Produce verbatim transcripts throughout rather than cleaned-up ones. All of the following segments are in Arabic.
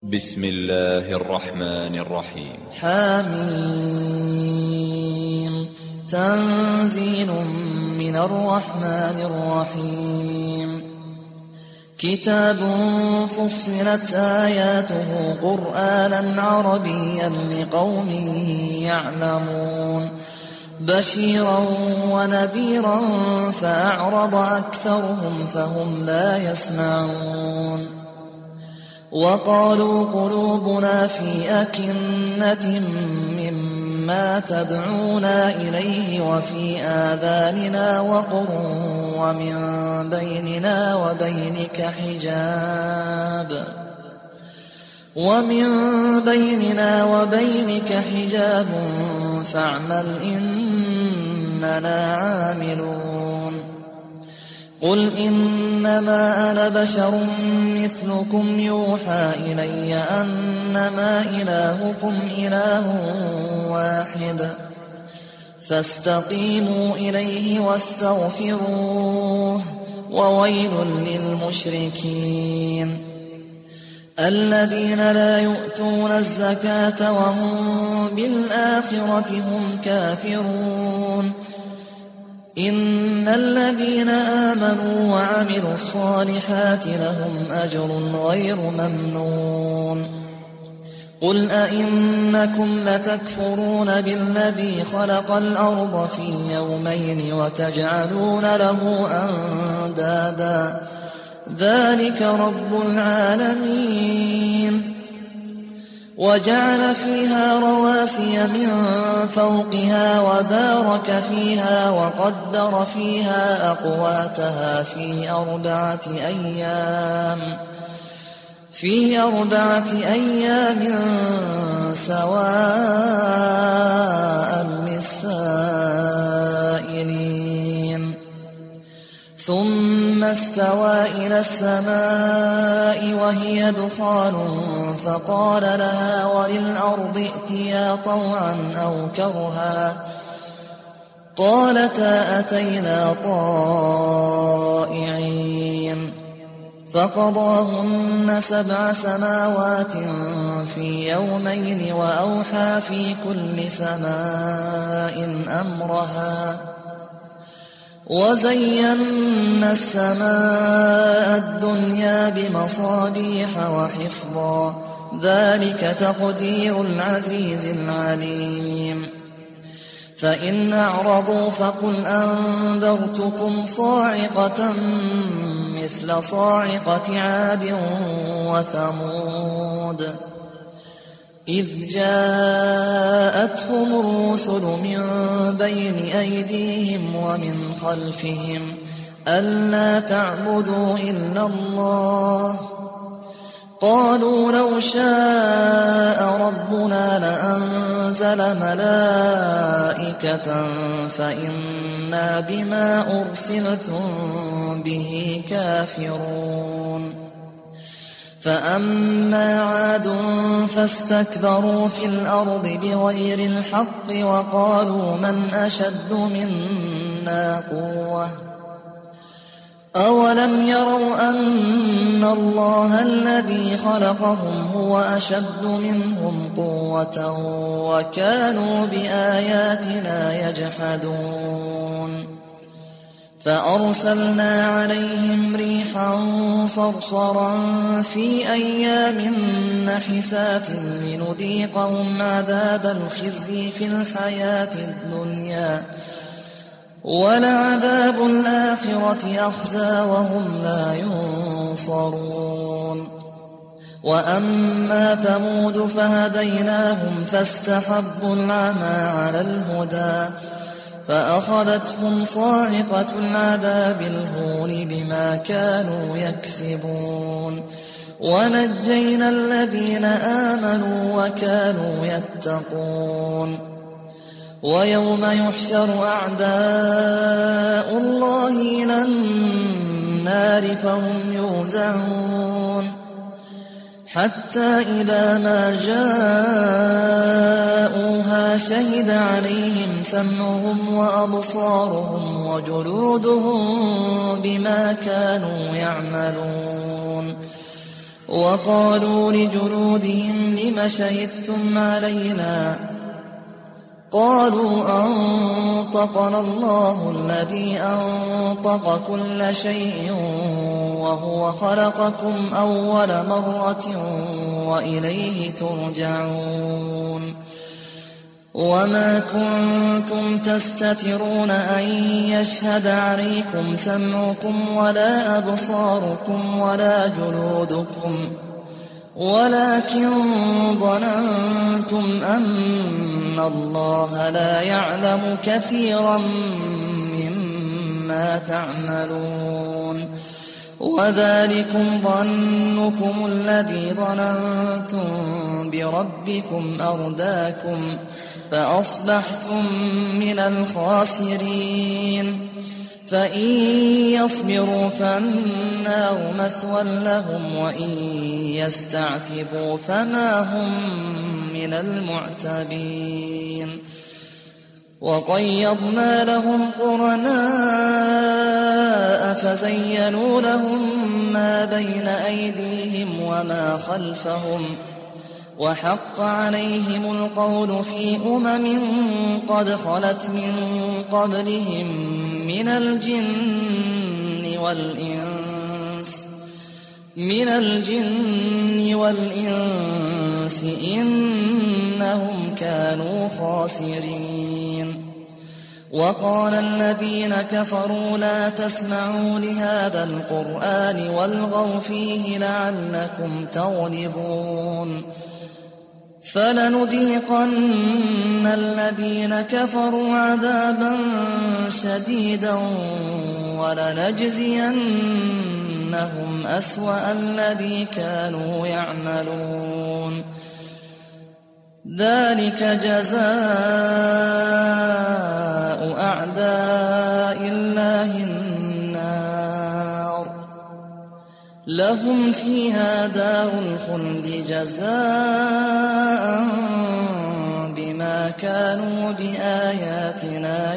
بسم الله الرحمن الرحيم. حميم. تنزيل من الرحمن الرحيم. كتاب فصلت آياته قرآنا عربيا لقوم يعلمون بشيرا ونذيرا فأعرض أكثرهم فهم لا يسمعون. وقالوا قلوبنا في أكنة مما تدعونا إليه وفي آذاننا وقر ومن بيننا وبينك حجاب ومن بيننا وبينك حجاب فاعمل إننا عاملون. قل إنما أنا بشر مثلكم يوحى إلي أنما إلهكم إله واحد فاستقيموا إليه واستغفروه وويل للمشركين الذين لا يؤتون الزكاة وهم بالآخرة هم كافرون. إن الذين آمنوا وعملوا الصالحات لهم أجر غير ممنون. قل أئنكم لتكفرون بالذي خلق الأرض في يومين وتجعلون له أندادا ذلك رب العالمين. وجعل فيها رواسي من فوقها وبارك فيها وقدر فيها أقواتها في أربعة أيام في أربعة أيام سواء للسائلين. ثم استوى إلى السماء وهي دخان فقال لها وللأرض ائتيا طوعا أو كرها قالتا أتينا طائعين. فقضاهن سبع سماوات في يومين وأوحى في كل سماء أمرها وزينا السماء الدنيا بمصابيح وحفظا ذلك تقدير العزيز العليم. فإن أعرضوا فقل أنذرتكم صاعقة مثل صاعقة عاد وثمود إذ جاءتهم الرسل من بين أيديهم ومن خلفهم ألا تعبدوا إلا الله قالوا لو شاء ربنا لأنزل ملائكة فإنا بما أرسلتم به كافرون. فأما عاد فاستكبروا في الأرض بغير الحق وقالوا من أشد منا قوة أولم يروا أن الله الذي خلقهم هو أشد منهم قوة وكانوا بآياتنا يجحدون. فأرسلنا عليهم ريحا صرصرا في أيام نحسات لنذيقهم عذاب الخزي في الحياة الدنيا ولعذاب الآخرة أخزى وهم لا ينصرون. وأما ثمود فهديناهم فاستحبوا العمى على الهدى فأخذتهم صاعقة العذاب الهون بما كانوا يكسبون. ونجينا الذين آمنوا وكانوا يتقون. ويوم يحشر أعداء الله إلى النار فهم يوزعون حتى إذا ما جاءوها شهد عليهم سمعهم وأبصارهم وجلودهم بما كانوا يعملون وقالوا لجلودهم لم شهدتم علينا قالوا أنطقنا الله الذي أنطق كل شيء وهو خلقكم أول مرة وإليه ترجعون وما كنتم تستترون أن يشهد عليكم سمعكم ولا أبصاركم ولا جلودكم ولكن ظننتم أن الله لا يعلم كثيرا مما تعملون وذلكم ظنكم الذي ظننتم بربكم أرداكم فأصبحتم من الخاسرين فإن يصبروا فالنار مثوى لهم وإن يستعتبوا فما هم من المعتبين وقيضنا لهم قرناء فزينوا لهم ما بين أيديهم وما خلفهم وحق عليهم القول في أمم قد خلت من قبلهم من الجن والإنس من الجن والإنس إنهم كانوا خاسرين وقال الذين كفروا لا تسمعوا لهذا القرآن والغوا فيه لعلكم تغلبون فلنذيقن الذين كفروا عذابا شديدا ولنجزينهم أسوأ الذي كانوا يعملون ذلك جزاء أعداء الله النار لهم فيها دار الخلد جزاء بما كانوا بآياتنا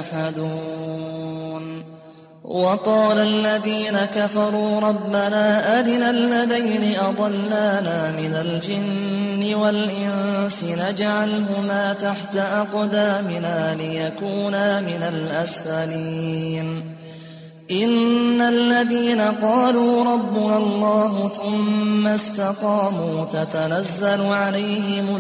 يجحدون وقال الذين كفروا ربنا أرنا الذين أضلانا من الجن والإنس نجعلهما تحت أقدامنا ليكونا من الأسفلين إن الذين قالوا ربنا الله ثم استقاموا تتنزل عليهم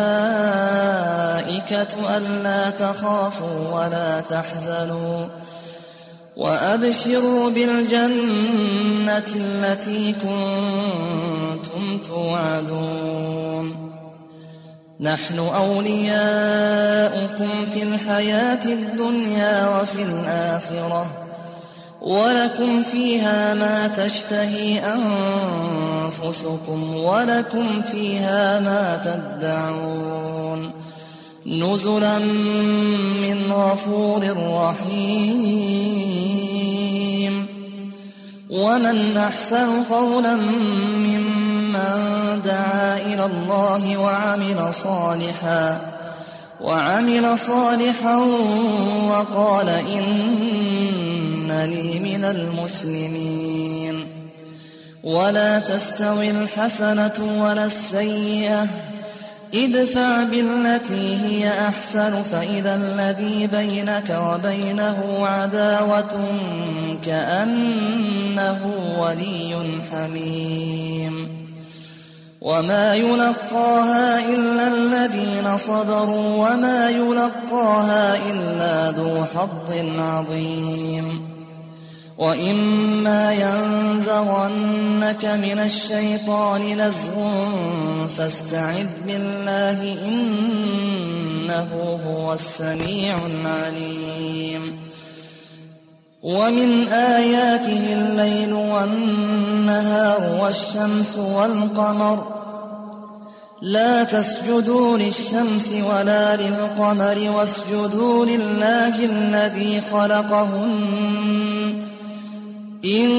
الملائكة ألا تخافوا ولا تحزنوا وأبشروا بالجنة التي كنتم توعدون نحن أولياؤكم في الحياة الدنيا وفي الآخرة ولكم فيها ما تشتهي أنفسكم ولكم فيها ما تدعون نزلا من غفور رحيم ومن أحسن قولا ممن دعا إلى الله وعمل صالحا وعمل صالحا وقال إنني من المسلمين ولا تستوي الحسنة ولا السيئة ادفع بالتي هي أحسن فإذا الذي بينك وبينه عداوة كأنه ولي حميم وما يلقاها إلا الذين صبروا وما يلقاها إلا ذو حظ عظيم وإما ينزغنك من الشيطان نزغ فاستعذ بالله إنه هو السميع العليم ومن آياته الليل والنهار والشمس والقمر لا تسجدوا للشمس ولا للقمر واسجدوا لله الذي خلقهن إن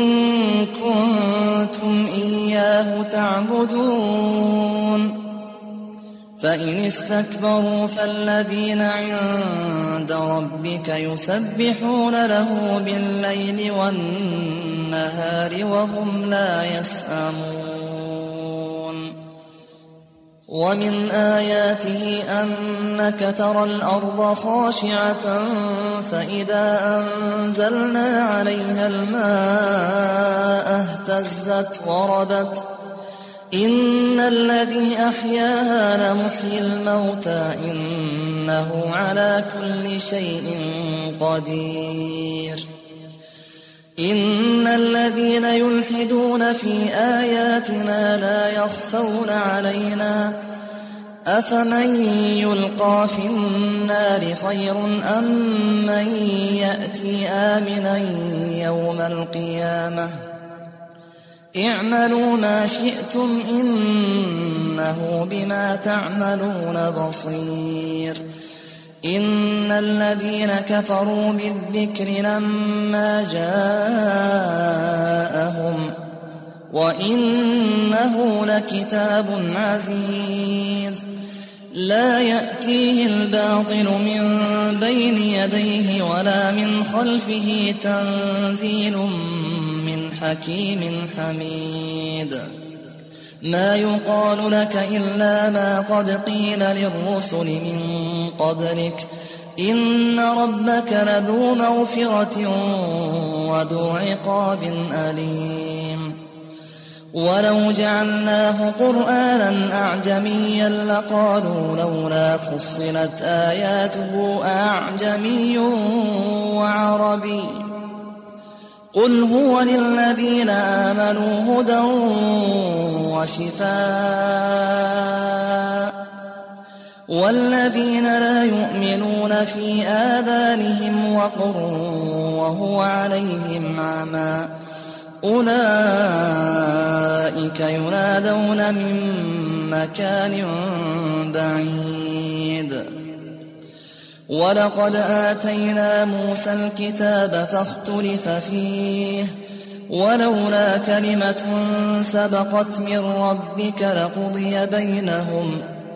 كنتم إياه تعبدون فإن استكبروا فالذين عند ربك يسبحون له بالليل والنهار وهم لا يسأمون ومن آياته أنك ترى الأرض خاشعة فإذا أنزلنا عليها الماء اهتزت وربت إن الذي أحياها لمحيي الموتى إنه على كل شيء قدير. إن الذين يلحدون في آياتنا لا يخفون علينا أفمن يلقى في النار خير أم من يأتي آمنا يوم القيامة اعملوا ما شئتم إنه بما تعملون بصير. إن الذين كفروا بالذكر لما جاءهم وإنه لكتاب عزيز لا يأتيه الباطل من بين يديه ولا من خلفه تنزيل من حكيم حميد. ما يقال لك إلا ما قد قيل للرسل من قبلك إن ربك لذو مغفرة وذو عقاب أليم. ولو جعلناه قرآنا أعجميا لقالوا لولا فصلت آياته أعجمي وعربي قل هو للذين آمنوا هدى وشفاء والذين لا يؤمنون في آذانهم وقر وهو عليهم عمى أولئك ينادون من مكان بعيد. ولقد آتينا موسى الكتاب فاختلف فيه ولولا كلمة سبقت من ربك لقضي بينهم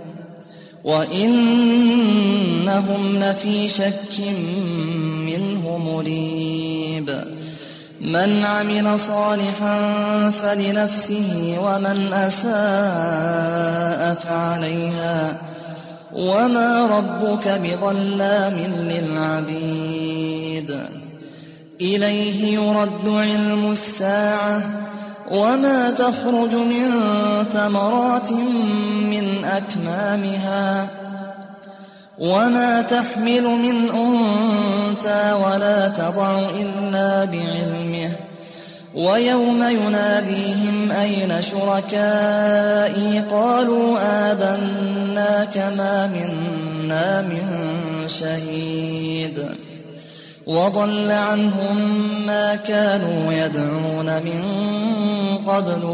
وإنهم لفي شك منه مريب. من عمل صالحا فلنفسه ومن أساء فعليها وما ربك بظلام للعبيد. إليه يرد علم الساعة وما تخرج من ثمرات من أكمامها وما تحمل من أنثى ولا تضع إلا بعلمه ويوم يناديهم أين شركائي قالوا آذناك ما منا من شهيد وضل عنهم ما كانوا يدعون من قبل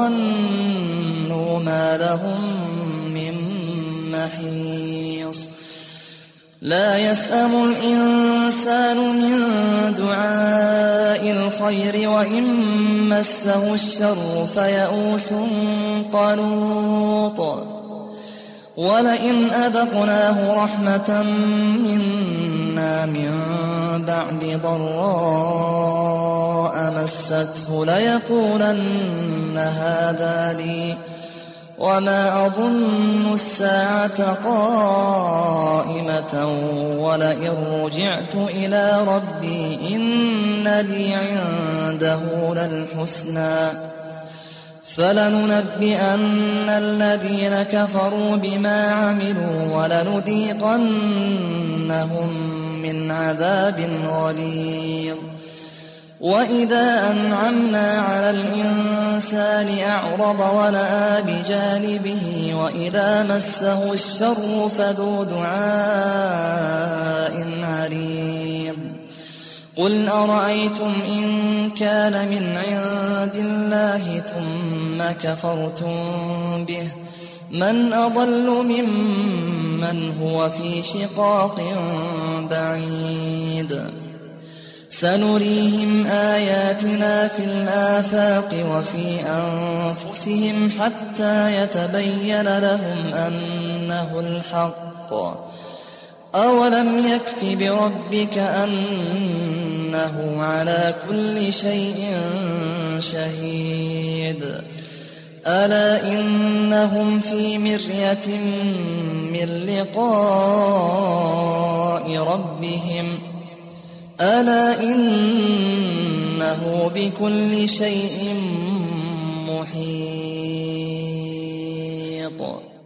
وظنوا ما لهم من محيص. لا يسأم الإنسان من دعاء الخير وإن مسه الشر فيئوس قنوط. ولئن أذقناه رحمة منا من بعد ضراء مسته ليقولن هذا لي وما أظن الساعة قائمة ولئن رجعت إلى ربي إن لي عنده للحسنى فلننبئن الذين كفروا بما عملوا ولنذيقنهم من عذاب غليظ. وإذا أنعمنا على الإنسان أعرض ونأى بجانبه وإذا مسه الشر فذو دعاء عريض. قل أرأيتم إن كان من عند الله ثم كفرتم به من أضل ممن هو في شقاق بعيد. سنريهم آياتنا في الآفاق وفي أنفسهم حتى يتبين لهم أنه الحق. أولم يكف بربك أنه على كل شيء شهيد. ألا إنهم في مرية من لقاء ربهم ألا إنه بكل شيء محيط